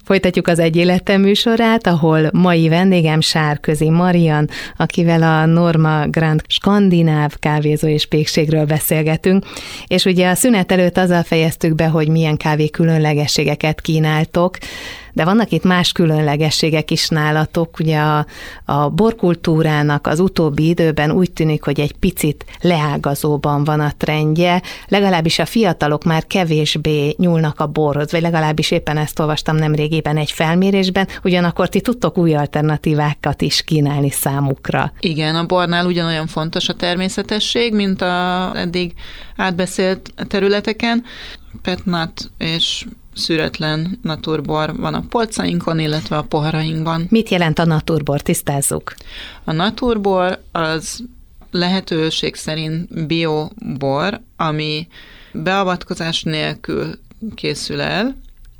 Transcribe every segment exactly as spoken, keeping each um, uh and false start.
Folytatjuk az Egy Életem műsorát, ahol mai vendégem Sárközi Marian, akivel a Norma Grand skandináv kávézó és pékségről beszélgetünk, és ugye a szünet előtt azzal fejeztük be, hogy milyen kávé különlegességeket kínáltok, de vannak itt más különlegességek is nálatok. Ugye a, a borkultúrának az utóbbi időben úgy tűnik, hogy egy picit leágazóban van a trendje, legalábbis a fiatalok már kevésbé nyúlnak a borhoz, vagy legalábbis éppen ezt olvastam nemrégében egy felmérésben, ugyanakkor ti tudtok új alternatívákat is kínálni számukra. Igen, a bornál ugyanolyan fontos a természetesség, mint a eddig átbeszélt területeken. Petnat és szüretlen naturbor van a polcainkon, illetve a poharainkban. Mit jelent a naturbor? Tisztázzuk. A naturbor az lehetőség szerint biobor, ami beavatkozás nélkül készül el,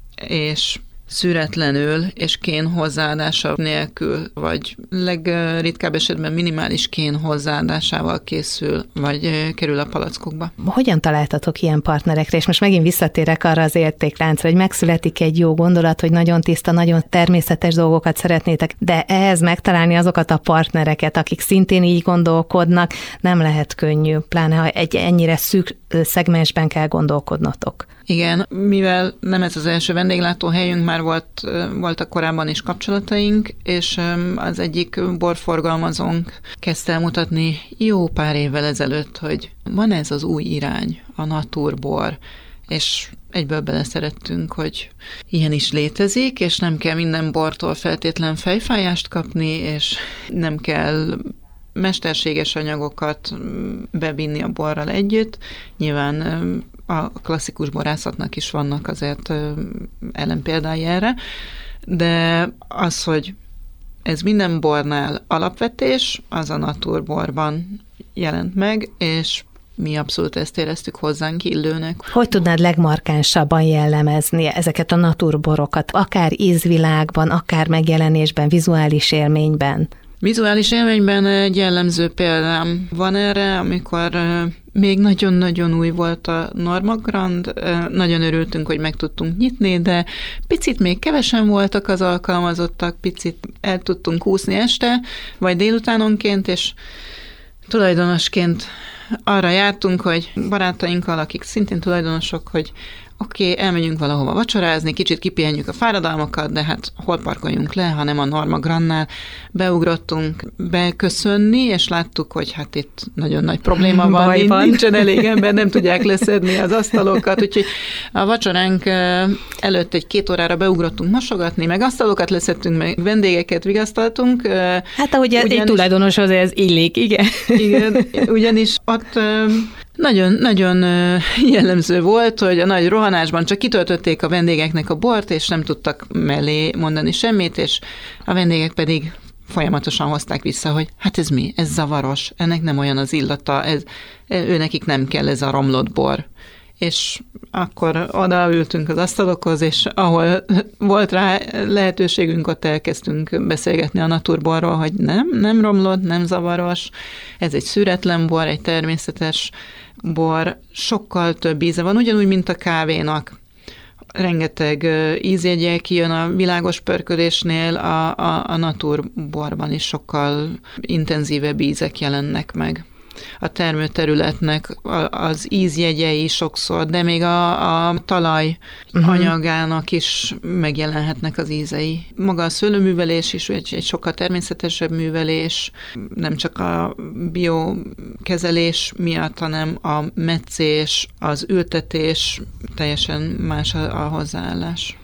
és szüretlenül és kén hozzáadása nélkül, vagy legritkább esetben minimális kén hozzáadásával készül, vagy kerül a palackokba. Hogyan találtatok ilyen partnerekre? És most megint visszatérek arra az értékláncra, hogy megszületik egy jó gondolat, hogy nagyon tiszta, nagyon természetes dolgokat szeretnétek, de ehhez megtalálni azokat a partnereket, akik szintén így gondolkodnak, nem lehet könnyű, pláne ha egy ennyire szűk szegmensben kell gondolkodnotok. Igen, mivel nem ez az első vendéglátóhelyünk, már volt, voltak korábban is kapcsolataink, és az egyik borforgalmazónk kezdte el mutatni jó pár évvel ezelőtt, hogy van ez az új irány, a naturbor, és egyből beleszerettünk, hogy ilyen is létezik, és nem kell minden bortól feltétlen fejfájást kapni, és nem kell mesterséges anyagokat bevinni a borral együtt. Nyilván a klasszikus borászatnak is vannak azért ellenpéldái erre, de az, hogy ez minden bornál alapvetés, az a naturborban jelent meg, és mi abszolút ezt éreztük hozzánk illőnek. Hogy tudnád legmarkánsabban jellemezni ezeket a naturborokat, akár ízvilágban, akár megjelenésben, vizuális élményben? Vizuális élményben egy jellemző példám van erre, amikor még nagyon-nagyon új volt a Norma Grand, nagyon örültünk, hogy meg tudtunk nyitni, de picit még kevesen voltak az alkalmazottak, picit el tudtunk úszni este, vagy délutánonként, és tulajdonosként arra jártunk, hogy barátainkkal, akik szintén tulajdonosok, hogy oké, okay, elmegyünk valahova vacsorázni, kicsit kipihenjük a fáradalmakat, de hát hol parkoljunk le, hanem a Norma Grandnál beugrottunk beköszönni, és láttuk, hogy hát itt nagyon nagy probléma van, Baj van. Nincsen elég ember, nem tudják leszedni az asztalokat, úgyhogy a vacsoránk előtt egy két órára beugrottunk mosogatni, meg asztalokat leszedtünk, meg vendégeket vigasztaltunk. Hát ahogy ugyanis, egy tulajdonoshoz ez illik, igen. Igen, ugyanis ott Nagyon, nagyon jellemző volt, hogy a nagy rohanásban csak kitöltötték a vendégeknek a bort, és nem tudtak mellé mondani semmit, és a vendégek pedig folyamatosan hozták vissza, hogy hát ez mi? Ez zavaros, ennek nem olyan az illata, ez, ő nekik nem kell ez a romlott bor. És akkor odaültünk az asztalokhoz, és ahol volt rá lehetőségünk, ott elkezdtünk beszélgetni a naturborról, hogy nem, nem romlott, nem zavaros, ez egy szüretlen bor, egy természetes bor, sokkal több íze van, ugyanúgy, mint a kávénak. Rengeteg ízjegye kijön a világos pörkölésnél, a, a, a naturborban is sokkal intenzívebb ízek jelennek meg. A termőterületnek az ízjegyei sokszor, de még a, a talaj uh-huh. anyagának is megjelenhetnek az ízei. Maga a szőlőművelés is egy, egy sokkal természetesebb művelés, nem csak a biokezelés miatt, hanem a metszés, az ültetés, teljesen más a, a hozzáállás.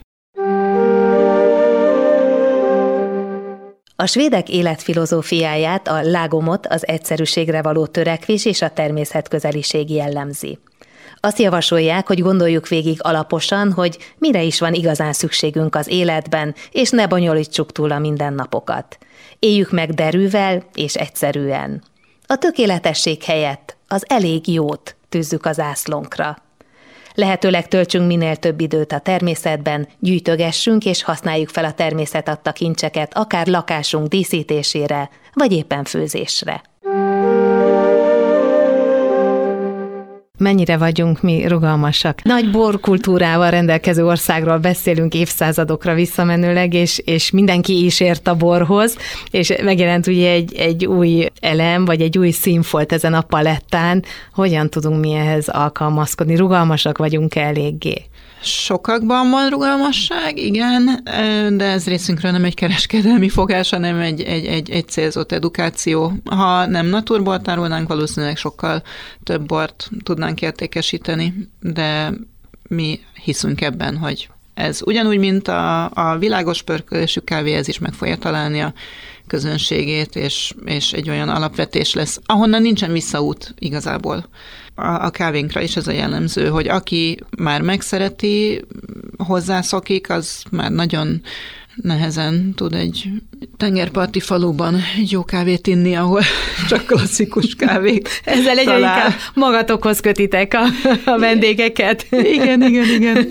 A svédek életfilozófiáját, a lágomot, az egyszerűségre való törekvés és a természetközeliség jellemzi. Azt javasolják, hogy gondoljuk végig alaposan, hogy mire is van igazán szükségünk az életben, és ne bonyolítsuk túl a mindennapokat. Éljük meg derűvel és egyszerűen. A tökéletesség helyett az elég jót tűzzük az zászlónkra. Lehetőleg töltsünk minél több időt a természetben, gyűjtögessünk és használjuk fel a természet adta kincseket, akár lakásunk díszítésére, vagy éppen főzésre. mennyire vagyunk mi rugalmasak. Nagy borkultúrával rendelkező országról beszélünk évszázadokra visszamenőleg, és, és mindenki is ért a borhoz, és megjelent ugye egy, egy új elem, vagy egy új színfolt ezen a palettán. Hogyan tudunk mi ehhez alkalmazkodni? Rugalmasak vagyunk eléggé? Sokakban van rugalmasság, igen, de ez részünkről nem egy kereskedelmi fogás, hanem egy, egy, egy, egy célzott edukáció. Ha nem naturból tárolnánk, valószínűleg sokkal több bort tudnánk értékesíteni, de mi hiszünk ebben, hogy ez ugyanúgy, mint a, a világos pörkölésű kávé, ez is meg fogja találni a közönségét, és, és egy olyan alapvetés lesz, ahonnan nincsen visszaút igazából. A, a kávénkra is ez a jellemző, hogy aki már megszereti, hozzászokik, az már nagyon nehezen tud egy tengerparti faluban egy jó kávét inni, ahol csak klasszikus kávék. Ezzel egyre inkább magatokhoz kötitek a, a vendégeket. Igen, igen, igen.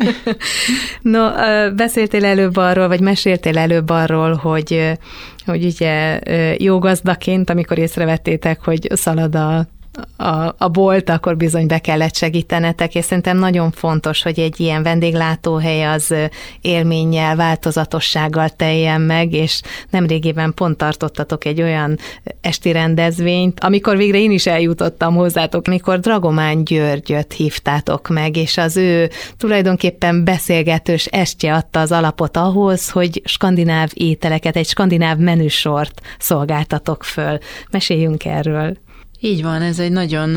No, beszéltél előbb arról, vagy meséltél előbb arról, hogy, hogy ugye jó gazdaként, amikor észrevettétek, hogy szalad a A, a bolt, akkor bizony be kellett segítenetek, és szerintem nagyon fontos, hogy egy ilyen vendéglátóhely az élménnyel, változatossággal teljen meg, és nemrégében pont tartottatok egy olyan esti rendezvényt, amikor végre én is eljutottam hozzátok, amikor Dragomán Györgyöt hívtátok meg, és az ő tulajdonképpen beszélgetős estje adta az alapot ahhoz, hogy skandináv ételeket, egy skandináv menüsort szolgáltatok föl. Meséljünk erről. Így van, ez egy nagyon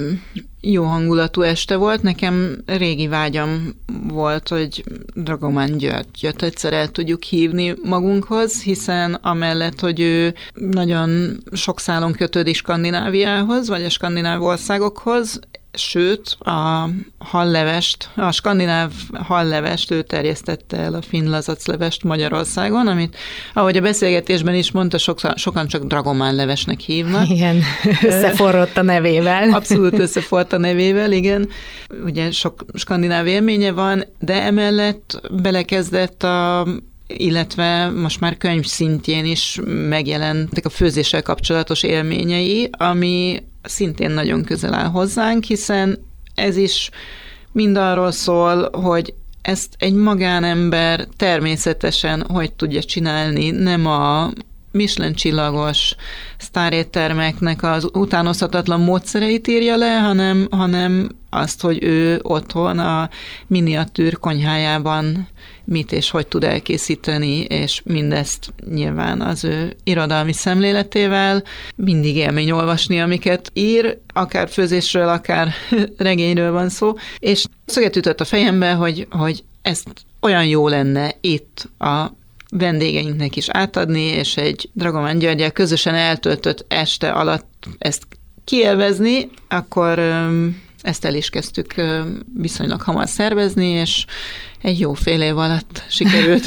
jó hangulatú este volt. Nekem régi vágyam volt, hogy Dragomán Györgyöt egyszer el tudjuk hívni magunkhoz, hiszen amellett, hogy ő nagyon sok szálon kötődik Skandináviához, vagy a skandináv országokhoz, sőt, a hallevest, a skandináv hallevest ő terjesztette el, a finn lazaclevest Magyarországon, amit, ahogy a beszélgetésben is mondta, sokan, sokan csak Dragomán levesnek hívnak. Igen, összeforrott a nevével. Abszolút összeforrott a nevével, igen. Ugye sok skandináv élménye van, de emellett belekezdett a illetve most már könyv szintjén is megjelentek a főzéssel kapcsolatos élményei, ami szintén nagyon közel áll hozzánk, hiszen ez is mind arról szól, hogy ezt egy magánember természetesen hogy tudja csinálni, nem a Michelin csillagos sztáréttermeknek az utánozhatatlan módszereit írja le, hanem, hanem azt, hogy ő otthon a miniatűr konyhájában mit és hogy tud elkészíteni, és mindezt nyilván az ő irodalmi szemléletével. Mindig élmény olvasni, amiket ír, akár főzésről, akár regényről van szó, és szöget ütött a fejembe, hogy, hogy ezt olyan jó lenne itt a vendégeinknek is átadni, és egy Dragomán Györggyel közösen eltöltött este alatt ezt kielvezni, akkor ezt el is kezdtük viszonylag hamar szervezni, és egy jó fél év alatt sikerült.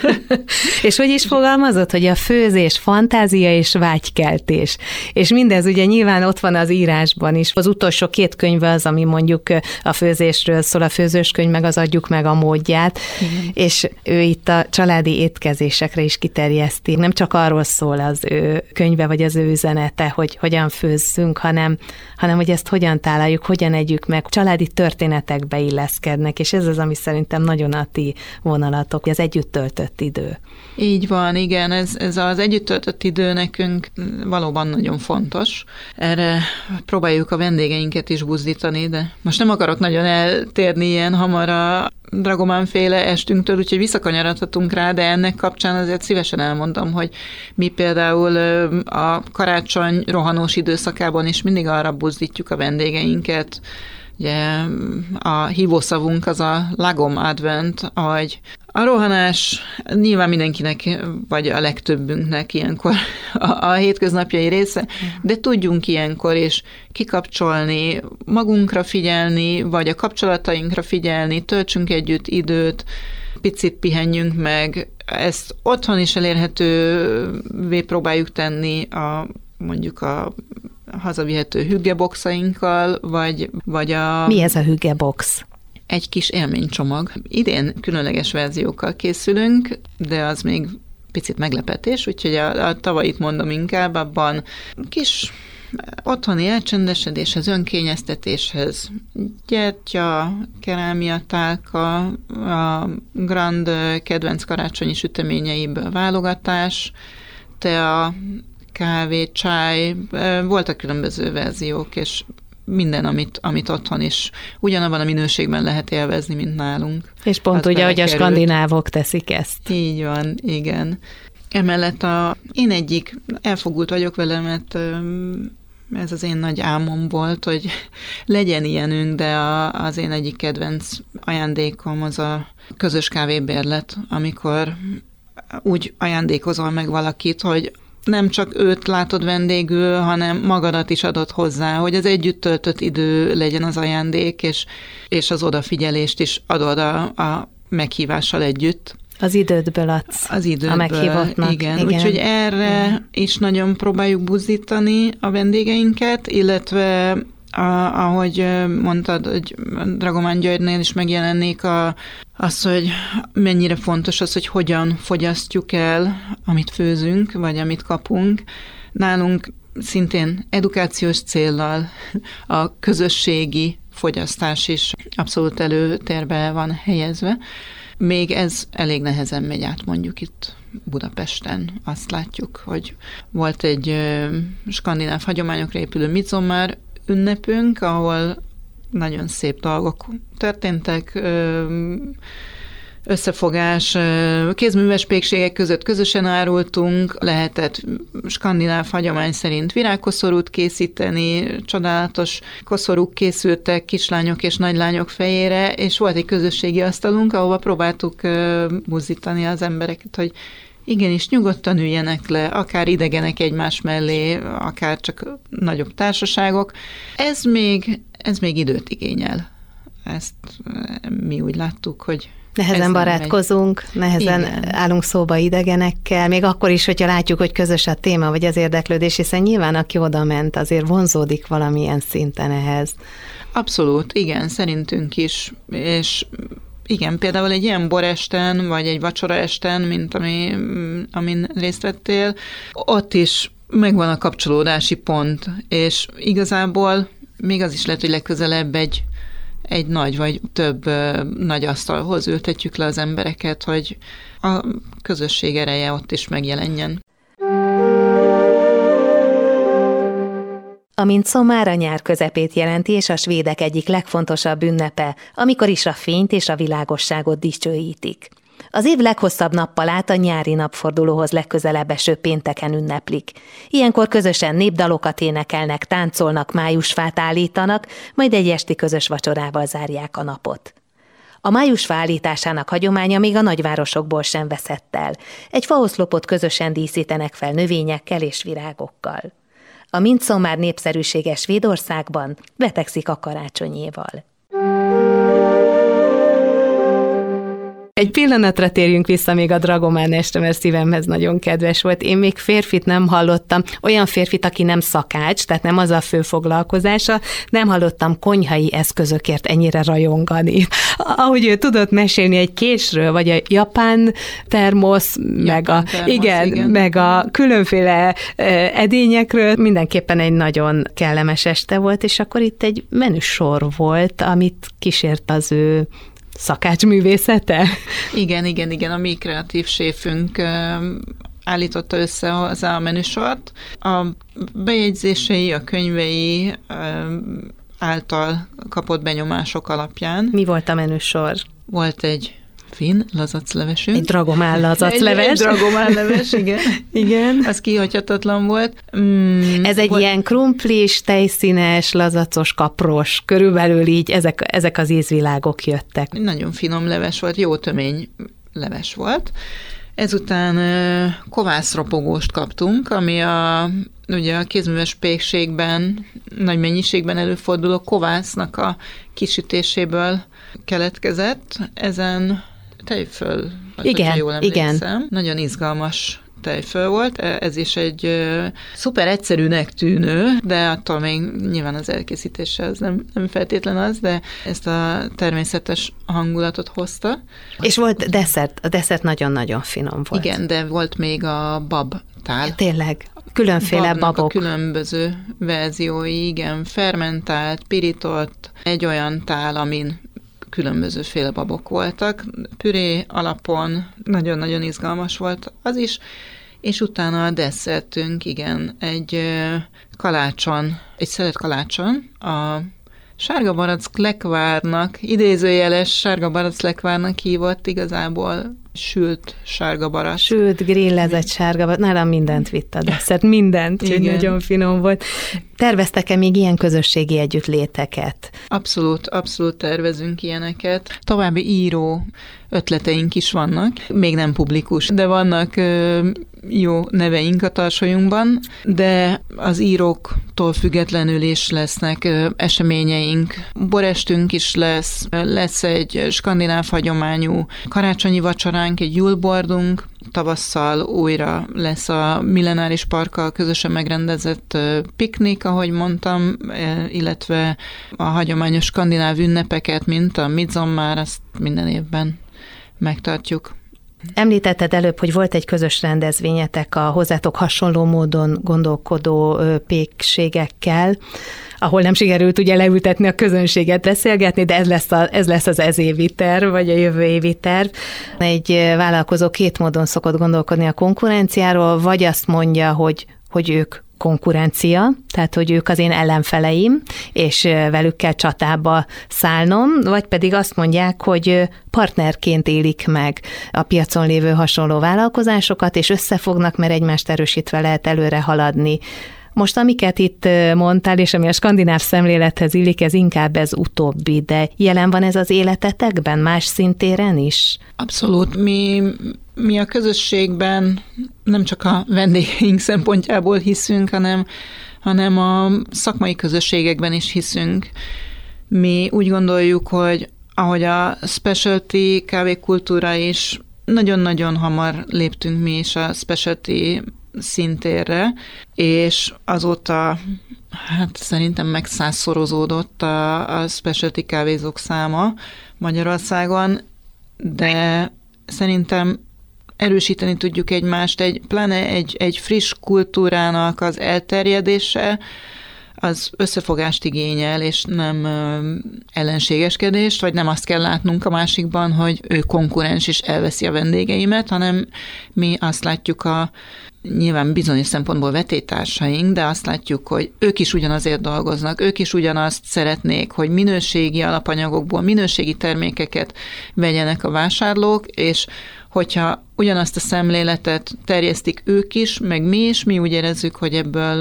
És hogy is fogalmazott, hogy a főzés, fantázia és vágykeltés. És mindez ugye nyilván ott van az írásban is. Az utolsó két könyv az, ami mondjuk a főzésről szól, a főzőskönyv, meg az Adjuk meg a módját, igen. És ő itt a családi étkezésekre is kiterjeszti. Nem csak arról szól az ő könyve, vagy az ő üzenete, hogy hogyan főzzünk, hanem, hanem hogy ezt hogyan találjuk, hogyan együk meg, családi történetekbe illeszkednek, és ez az, ami szerintem nagyon a ti vonalatok, az együtt töltött idő. Így van, igen, ez, ez az együtt töltött idő nekünk valóban nagyon fontos. Erre próbáljuk a vendégeinket is buzdítani, de most nem akarok nagyon eltérni ilyen hamar a Dragomán-féle estünktől, úgyhogy visszakanyarodhatunk rá, de ennek kapcsán azért szívesen elmondom, hogy mi például a karácsony rohanós időszakában is mindig arra buzdítjuk a vendégeinket. Ugye a hívószavunk az a Lagom Advent, hogy a rohanás nyilván mindenkinek, vagy a legtöbbünknek ilyenkor a, a hétköznapjai része, de tudjunk ilyenkor is kikapcsolni, magunkra figyelni, vagy a kapcsolatainkra figyelni, töltsünk együtt időt, picit pihenjünk meg, ezt otthon is elérhetővé próbáljuk tenni a mondjuk a hazavihető hüggeboxainkkal, vagy, vagy a... Mi ez a hüggebox? Egy kis élménycsomag. Idén különleges verziókkal készülünk, de az még picit meglepetés, úgyhogy a, a tavait mondom inkább, abban kis otthoni elcsendesedéshez, önkényeztetéshez gyertya, kerámiatálka, a Grand kedvenc karácsonyi süteményeiből válogatás, tea, kávé, csáj, voltak különböző verziók, és minden, amit, amit otthon is ugyanabban a minőségben lehet élvezni, mint nálunk. És pont ugye, hogy a skandinávok teszik ezt. Így van, igen. Emellett a, én egyik, elfogult vagyok vele, mert ez az én nagy álmom volt, hogy legyen ilyenünk, de a, az én egyik kedvenc ajándékom az a közös kávébérlet, amikor úgy ajándékozol meg valakit, hogy nem csak őt látod vendégül, hanem magadat is adod hozzá, hogy az együtt töltött idő legyen az ajándék, és, és az odafigyelést is adod a, a meghívással együtt. Az idődből adsz az idődből, a meghívottnak. Igen, igen. Úgyhogy erre igen. is nagyon próbáljuk buzdítani a vendégeinket, illetve a, ahogy mondtad, hogy Dragomán Györgynél is megjelennék a, az, hogy mennyire fontos az, hogy hogyan fogyasztjuk el, amit főzünk, vagy amit kapunk. Nálunk szintén edukációs céllal a közösségi fogyasztás is abszolút előtérbe van helyezve. Még ez elég nehezen megy át mondjuk itt Budapesten. Azt látjuk, hogy volt egy ö, skandináv hagyományokra épülő Midsommar ünnepünk, ahol nagyon szép dolgok történtek, ö, összefogás, kézműves pékségek között közösen árultunk, lehetett skandináv hagyomány szerint virágkoszorút készíteni, csodálatos koszorúk készültek kislányok és nagylányok fejére, és volt egy közösségi asztalunk, ahova próbáltuk buzdítani az embereket, hogy igenis nyugodtan üljenek le, akár idegenek egymás mellé, akár csak nagyobb társaságok. Ez még, ez még időt igényel. Ezt mi úgy láttuk, hogy nehezen barátkozunk, megy. nehezen Igen. állunk szóba idegenekkel, még akkor is, hogyha látjuk, hogy közös a téma, vagy az érdeklődés, hiszen nyilván aki oda ment, azért vonzódik valamilyen szinten ehhez. Abszolút, igen, szerintünk is, és igen, például egy ilyen boresten, vagy egy vacsoraesten, mint ami, amin részt vettél, ott is megvan a kapcsolódási pont, és igazából még az is lehet, hogy legközelebb egy egy nagy vagy több ö, nagy asztalhoz ültetjük le az embereket, hogy a közösség ereje ott is megjelenjen. A Midsommar a nyár közepét jelenti, és a svédek egyik legfontosabb ünnepe, amikor is a fényt és a világosságot dicsőítik. Az év leghosszabb nappalát a nyári napfordulóhoz legközelebb eső pénteken ünneplik. Ilyenkor közösen népdalokat énekelnek, táncolnak, májusfát állítanak, majd egy esti közös vacsorával zárják a napot. A májusfa állításának hagyománya még a nagyvárosokból sem veszett el. Egy faoszlopot közösen díszítenek fel növényekkel és virágokkal. A Midsommar népszerűsége Svédországban betegszik a karácsonyéval. Egy pillanatra térjünk vissza még a Dragomán estre, mert szívemhez nagyon kedves volt. Én még férfit nem hallottam, olyan férfit, aki nem szakács, tehát nem az a fő foglalkozása, nem hallottam konyhai eszközökért ennyire rajongani. Ahogy ő tudott mesélni egy késről, vagy a japán termosz, japán meg a, termosz, igen, igen. meg a különféle edényekről, mindenképpen egy nagyon kellemes este volt, és akkor itt egy menüsor volt, amit kísért az ő szakácsművészete? Igen, igen, igen, a mi kreatív séfünk állította össze hozzá a menüsort. A bejegyzései, a könyvei által kapott benyomások alapján. Mi volt a menüsor? Volt egy finn lazaclevesünk. Egy dragomán lazacleves. Egy, egy dragomán leves, igen. Igen. Az kihagyhatatlan volt. Mm, Ez egy volt... ilyen krumplis, tejszínes, lazacos, kapros, körülbelül így ezek, ezek az ízvilágok jöttek. Nagyon finom leves volt, jó tömény leves volt. Ezután kovászropogóst kaptunk, ami a, ugye a kézműves pékségben nagy mennyiségben előforduló kovásznak a kisütéséből keletkezett. Ezen tejföl, igen, jól emlékszem. Igen. Nagyon izgalmas tejföl volt. Ez is egy uh, szuper egyszerűnek tűnő, de attól még nyilván az elkészítése az nem, nem feltétlen az, de ezt a természetes hangulatot hozta. És volt desszert, a desszert nagyon-nagyon finom volt. Igen, de volt még a bab tál. Ja, tényleg. Különféle babnak babok. A különböző verziói, igen, fermentált, pirított, egy olyan tál, amin különbözőféle babok voltak, püré alapon, nagyon-nagyon izgalmas volt az is, és utána a desszertünk, igen, egy kalácson, egy szelet kalácson, a sárga barack lekvárnak, idézőjeles sárga barack lekvárnak hívott igazából sült sárga barack. Sült, grillezett sárga barack, nálam mindent vitt a desszert, mindent, úgyhogy nagyon finom volt. Terveztek-e még ilyen közösségi együttléteket? Abszolút, abszolút tervezünk ilyeneket. További író ötleteink is vannak, még nem publikus, de vannak ö, jó neveink a tarsolyunkban, de az íróktól függetlenül is lesznek ö, eseményeink. Borestünk is lesz, lesz egy skandináv hagyományú karácsonyi vacsoránk, egy julbordunk, tavasszal újra lesz a Millenáris Parkkal közösen megrendezett piknik, ahogy mondtam, illetve a hagyományos skandináv ünnepeket, mint a Midsommar, azt minden évben megtartjuk. Említetted előbb, hogy volt egy közös rendezvényetek a hozzátok hasonló módon gondolkodó pékségekkel, ahol nem sikerült ugye leültetni a közönséget, beszélgetni, de ez lesz, a, ez lesz az ez évi terv, vagy a jövő évi terv. Egy vállalkozó két módon szokott gondolkodni a konkurenciáról, vagy azt mondja, hogy, hogy ők konkurencia, tehát hogy ők az én ellenfeleim, és velük kell csatába szállnom, vagy pedig azt mondják, hogy partnerként élik meg a piacon lévő hasonló vállalkozásokat, és összefognak, mert egymást erősítve lehet előre haladni. Most amiket itt mondtál, és ami a skandináv szemlélethez illik, ez inkább ez utóbbi, de jelen van ez az életetekben, más szintéren is? Abszolút. Mi, mi a közösségben nem csak a vendégeink szempontjából hiszünk, hanem, hanem a szakmai közösségekben is hiszünk. Mi úgy gondoljuk, hogy ahogy a specialty kávékultúra is, nagyon-nagyon hamar léptünk mi is a specialty szintérre, és azóta hát szerintem megszázszorozódott a, a specialty kávézók száma Magyarországon, de szerintem erősíteni tudjuk egymást, egy, pláne egy, egy friss kultúrának az elterjedése, az összefogást igényel, és nem ellenségeskedést, vagy nem azt kell látnunk a másikban, hogy ő konkurens és elveszi a vendégeimet, hanem mi azt látjuk a nyilván bizonyos szempontból vetétársaink, de azt látjuk, hogy ők is ugyanazért dolgoznak, ők is ugyanazt szeretnék, hogy minőségi alapanyagokból minőségi termékeket vegyenek a vásárlók, és hogyha ugyanazt a szemléletet terjesztik ők is, meg mi is, mi úgy érezzük, hogy ebből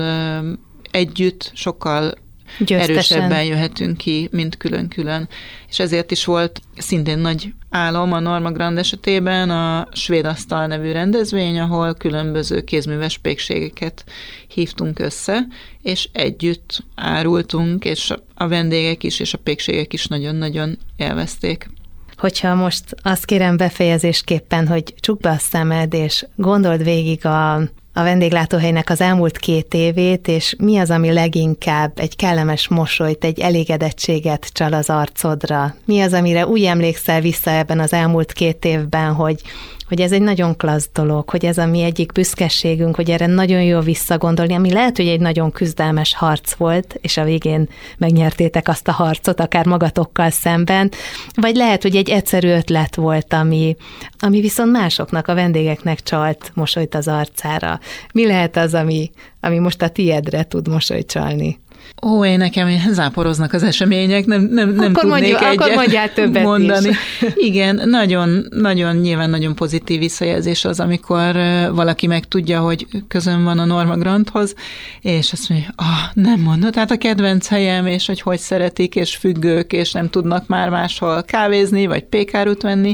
együtt sokkal győztesen erősebben jöhetünk ki, mint külön-külön. És ezért is volt szintén nagy álom a Norma Grand esetében a Svéd Asztal nevű rendezvény, ahol különböző kézműves pékségeket hívtunk össze, és együtt árultunk, és a vendégek is, és a pékségek is nagyon-nagyon élvezték. Hogyha most azt kérem befejezésképpen, hogy csukd be a szemed, és gondold végig a a vendéglátóhelynek az elmúlt két évét, és mi az, ami leginkább egy kellemes mosolyt, egy elégedettséget csal az arcodra? Mi az, amire úgy emlékszel vissza ebben az elmúlt két évben, hogy, hogy ez egy nagyon klassz dolog, hogy ez a mi egyik büszkeségünk, hogy erre nagyon jó visszagondolni, ami lehet, hogy egy nagyon küzdelmes harc volt, és a végén megnyertétek azt a harcot, akár magatokkal szemben, vagy lehet, hogy egy egyszerű ötlet volt, ami, ami viszont másoknak, a vendégeknek csalt mosolyt az arcára. Mi lehet az, ami, ami most a tiedre tud mosolyt csalni? Ó, én nekem záporoznak az események, nem, nem, nem akkor tudnék mondjuk, egyet akkor mondjál többet mondani. Is. Igen, nagyon, nagyon nyilván nagyon pozitív visszajelzés az, amikor valaki megtudja, hogy közön van a Norma Grandhoz, és azt mondja, ah, nem mondod, hát a kedvenc helyem, és hogy hogy szeretik, és függők, és nem tudnak már máshol kávézni, vagy pékárút venni.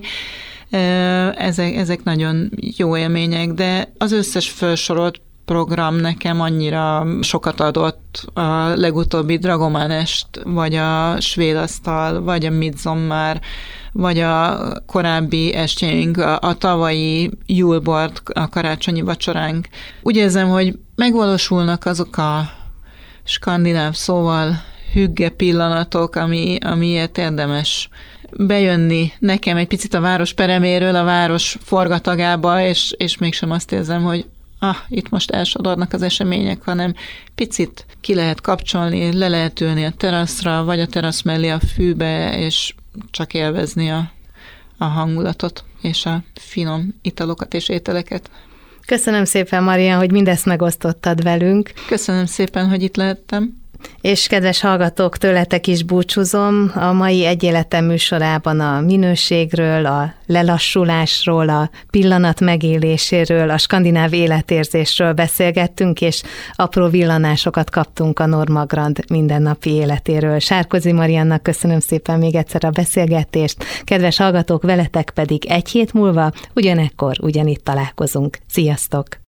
Ezek, ezek nagyon jó élmények, de az összes felsorolt program nekem annyira sokat adott, a legutóbbi Dragomanest, vagy a Svéd Asztal, vagy a Midsommar, vagy a korábbi estjeink, a, a tavalyi Julbord, a karácsonyi vacsoránk. Úgy érzem, hogy megvalósulnak azok a skandináv szóval hügge pillanatok, ami, amiért érdemes bejönni nekem egy picit a város pereméről, a város forgatagába, és, és mégsem azt érzem, hogy ah, itt most elsodornak az események, hanem picit ki lehet kapcsolni, le lehet ülni a teraszra, vagy a terasz mellé a fűbe, és csak élvezni a, a hangulatot, és a finom italokat és ételeket. Köszönöm szépen, Marian, hogy mindezt megosztottad velünk. Köszönöm szépen, hogy itt lehettem. És kedves hallgatók, tőletek is búcsúzom. A mai Egy Életem műsorában a minőségről, a lelassulásról, a pillanat megéléséről, a skandináv életérzésről beszélgettünk, és apró villanásokat kaptunk a Norma Grand mindennapi életéről. Sárközi Mariannak köszönöm szépen még egyszer a beszélgetést. Kedves hallgatók, veletek pedig egy hét múlva ugyanekkor ugyanitt találkozunk. Sziasztok!